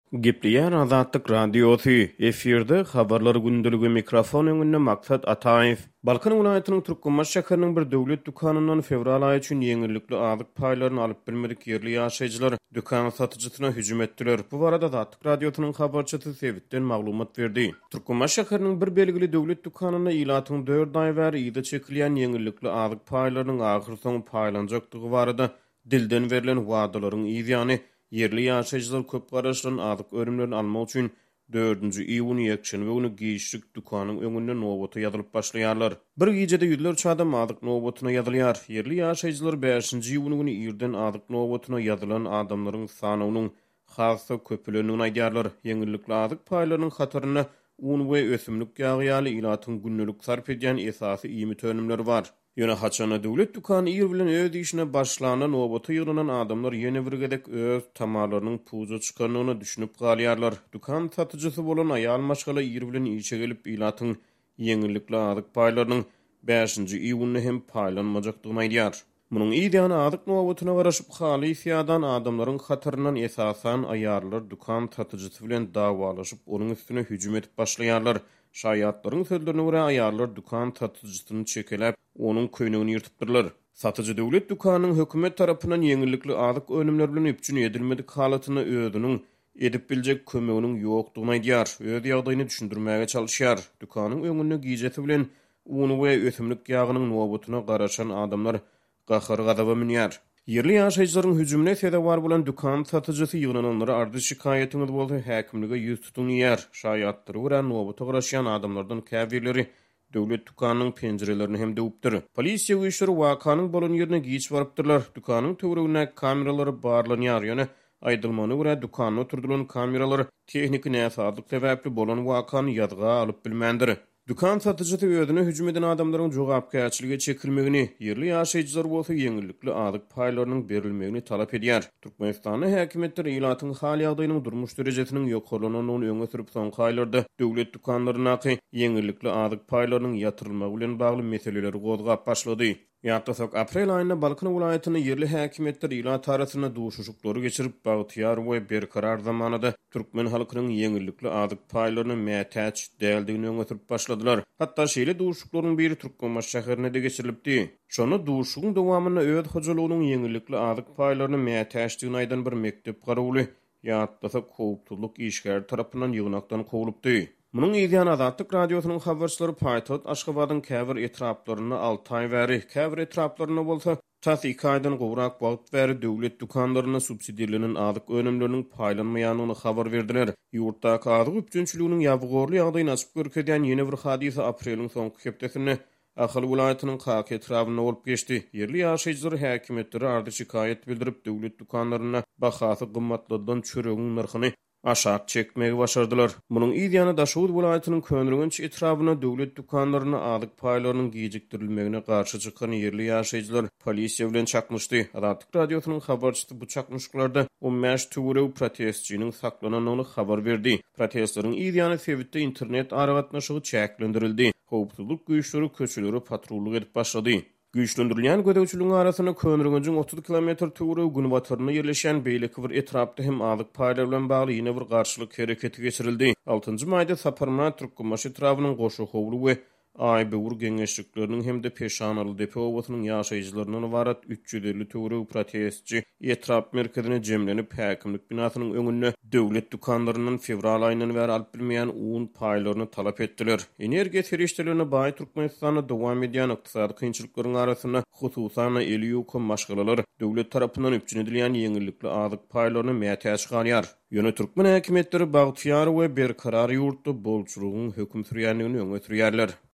Gipliýär Azatlyk radiosu efirde habarlar gündüligi mikrofon öňünde maksat Ataýew. Balkan welaýatynyň Türkmenbaş şäheriniň bir döwlet dukanyndan fevral aýy üçin ýeňillikli azyk paýlaryny alyp bilmedik ýerli ýaşaýjylar dukan satyjysyna hüjüm etdiler. Bu barada Azatlyk radiosynyň habarçysy Sebitden maglumat berdi. Türkmenbaş şäheriniň bir belgili döwlet dukanyna ilatyň 4 aý bäri ýyda çekilýän ýeňillikli azyk paýlarynyň ahyr soň paýlanjakdygy barada dilden berilen wagdalaryň ýygyany yerli ýaşaýjylar köp garaşlan azyk örümlerini almak üçin 4-nji iýuny ýekşen we ony giýişlik dukanyň öňünde nowata ýazylyp başlaýarlar. Bir gecede ýüzlerçe adam azyk nowatyna ýazylýar. Yerli ýaşaýjylar 5-nji iýuny güni ýerden azyk nowatyna ýazylan adamlaryň sanynyň hassa köpülenini aýdýarlar. Ýeňillikli azyk paýlarynyň hataryna un we ösümlik ýagy ilatyň günnelik sarp edýän esasy iými tönümleri bar. Ýöne haçana döwlet dukany ýer bilen öz işine başlanan nowata ýygynan adamlar ýene bir gedek öz tamalarynyň puza çykanyny düşünüp galýarlar. Dukan satyjysy bolan aýal maşgala ýer bilen işe gelip ilatyň ýeňillikli azyk paýlarynyň 5-nji iýuny hem paýlanmajakdygyny aýdýar. Munyň ýa-da azyk nowatyna garaşyp haly ýadan adamlaryň hataryndan esasan aýarlar dukan satyjysy bilen dawalaşyp onuň üstüne hüjüm etip başlaýarlar. Şaýatlaryň sözlerine görä aýarlar dukan satyjysyny çekelep onuň köýnegini ýyrtypdyrlar. Satyjy döwlet dukanynyň hökümet tarapyndan ýeňillikli azyk önümler bilen üpçün edilmedik halatyny özüniň edip biljek kömeginiň ýokdugyny aýdýar. Öz ýagdaýyny düşündirmäge çalışýar. Dukanyň öňünde giýjeti bilen uny we ösümlik ýagynyň nowatyna garaşan adamlar gahar gadaba minýär. Yerli ýaşaýjylaryň hüjümine sebäp bar bolan dukan satyjysy ýygynanlary ardy şikaýetiniz bolsa häkimlige ýüz tutulýar. Şaýatdyr we nowata garaşan adamlardan käbirleri döwlet dukanynyň penjerelerini hem döwüpdir. Polisiýa güýçleri wakanyň bolan ýerine giýiş barypdyrlar. Dukanyň töweregine kameralary barlanýar ýöne aýdylmany we dukanyna oturdulan kameralar tehnik näsaatlyk sebäpli bolan wakany ýadga alyp bilmändir. Dukan satyjysy özüne hüjüm eden adamlaryň jogapkärçiligi çekilmegini, yerli ýaşaýjylar bolsa ýeňillikli azyk paýlarynyň berilmegini talap edýär. Türkmenistanyň häkimetleri ilatyň hal ýagdaýynyň durmuş derejesiniň ýokarlanyny öňe sürüp soňky aýlarda döwlet dukanlaryna ýeňillikli azyk paýlarynyň ýatyrylmagy bilen bagly meseleleri gozgap başlady. Ýa-da aprel aýynda Balkan welaýatynyň yerli häkimetleri ilat arasyna duşuşuklary geçirip bagtyar we berkarar zamanada türkmen halkynyň ýeňillikli azyk paýlaryny mätäç däldigini öňe sürüp başladylar. Hatda şeýle duşuklaryň biri Türkmenbaş şäherine de geçirilipdi. Şonu duşugyň dowamyna öz hojalygynyň ýeňillikli azyk paýlaryny mätäçdigini aýdan bir mektep garaguly ýa-da howpsuzlyk işgär tarapyndan ýygnakdan kowulupdy. Munyň ýa-da Azatlyk radiosynyň habarçylary Paýtat Aşgabatyň käbir etraplaryny 6 aý bäri käbir etraplaryna bolsa tasikaýdan gowrak wagt bäri döwlet dukanlaryna subsidiýalanyň azyk önümleriniň paýlanmaýanyny habar berdiler. Ýurtdaky azyk üçünçiliginiň ýabgorly ýagdaýyny açyp görkezýän ýene bir hadisa apreliň soňky hepdesinde Ahal welaýatynyň Kaki etrabyna bolup geçdi. Yerli ýaşaýjylar häkimetleri ardy şikaýet bildirip döwlet dukanlaryna bahasy gymmatladan çöregiň narhyny aşağı çekmegi başardılar. Munyň ýa-da Daşowut welaýatynyň Könrügenç etrabyna döwlet dukanlaryna azyk paýlarynyň giýjikdirilmegine garşy çykan yerli ýaşaýjylar polisiýa bilen çakmışdy. Azatlyk radiosynyň habarçysy bu çakmışyklarda 15 töwerew protestçiniň saklananyny habar berdi. Protestlaryň ýa-da sebäpde internet aragatnaşygy çäklendirildi. Howpsuzlyk güýçleri köçeleri patrullyk edip başlady. Güýçlendirilýän gödäwçiligiň arasyna Könrügençiň 30 kilometr töwerew gün batyryna ýerleşen beýleki bir etrapda hem azyk paýlar bilen bagly ýene bir garşylyk hereketi geçirildi. 6-njy maýda Saparma Türkmenbaş etrabynyň goşu howlu we Aýbewur geňeşlikleriniň hem de Peşanaly depe owasynyň ýaşaýjylarynyň warat 350 töwerew protestçi etrap merkezine jemlenip häkimlik binasynyň öňünde döwlet dukanlarynyň fevral aýyndan bäri alyp bilmeýän un paýlaryny talap etdiler. Energiýa serişçilerine baý Türkmenistanda dowam edýän ykdysady kynçylyklaryň arasyna hususan elýük maşgalalar döwlet tarapyndan üpçün edilýän ýeňillikli azyk paýlaryny mätäç galýar. Ýöne türkmen häkimetleri bagtyar we berkarar ýurtda bolçulugyň höküm sürýänligini öňe sürýärler.